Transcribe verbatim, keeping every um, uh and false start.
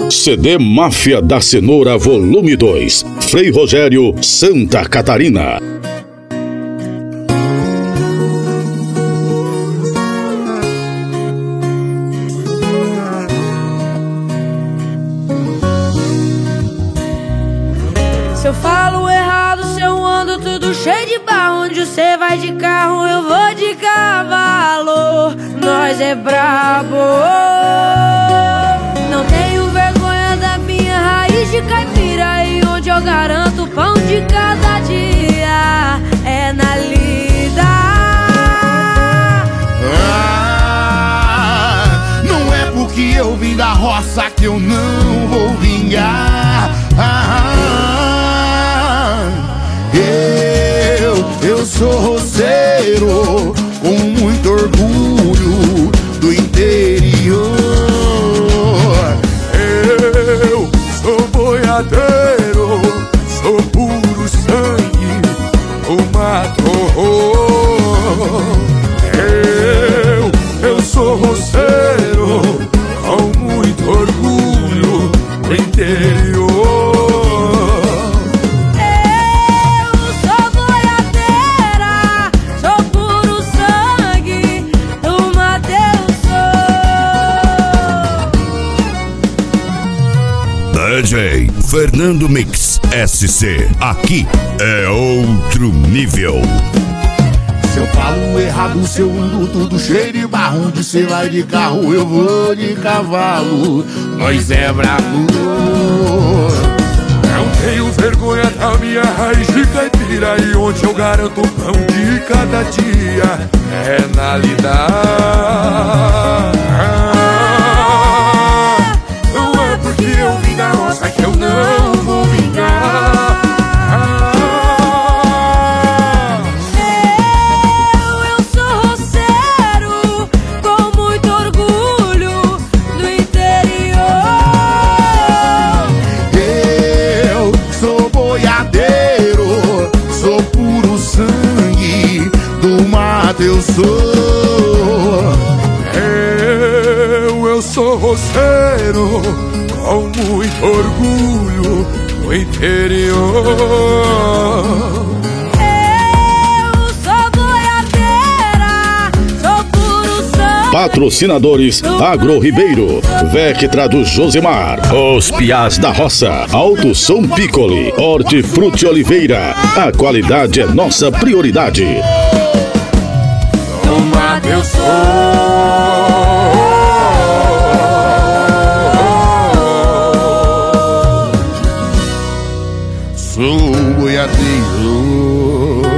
C D Máfia da Cenoura Volume dois, Frei Rogério, Santa Catarina. Se eu falo errado, se eu ando tudo cheio de barro, onde você vai de carro, eu vou de cavalo. Nós é brabo. Não tenho vergonha da minha raiz de caipira, e onde eu garanto o pão de cada dia é na lida. Ah, não é porque eu vim da roça que eu não vou vingar. Ah, eu, eu sou roceiro com muito orgulho do interior. Eu sou boiadeiro, sou puro sangue, o mato. Eu, eu sou roceiro com muito orgulho do interior. D J Fernando Mix S C, aqui é outro nível. Se eu falo errado, se eu ando tudo cheio de barro, onde cê vai de carro, eu vou de cavalo. Nós é brabo. Não tenho vergonha da minha raiz de caipira, e onde eu garanto o pão de cada dia é na lida. Não é porque eu vim da roça que eu não vou vingar. Eu, eu sou roceiro com muito orgulho do interior. Eu sou boiadeiro, sou puro sangue, do mato eu sou. Eu, eu sou roceiro com muito orgulho do interior. Eu sou boiadeira, sou puro sangue. Patrocinadores: Agro Ribeiro, Vectra do Josemar, Os Piás da Roça, Alto Som Piccoli, Hortifruti Oliveira. A qualidade é nossa prioridade. Do mato eu sou. Sou boiadeiro.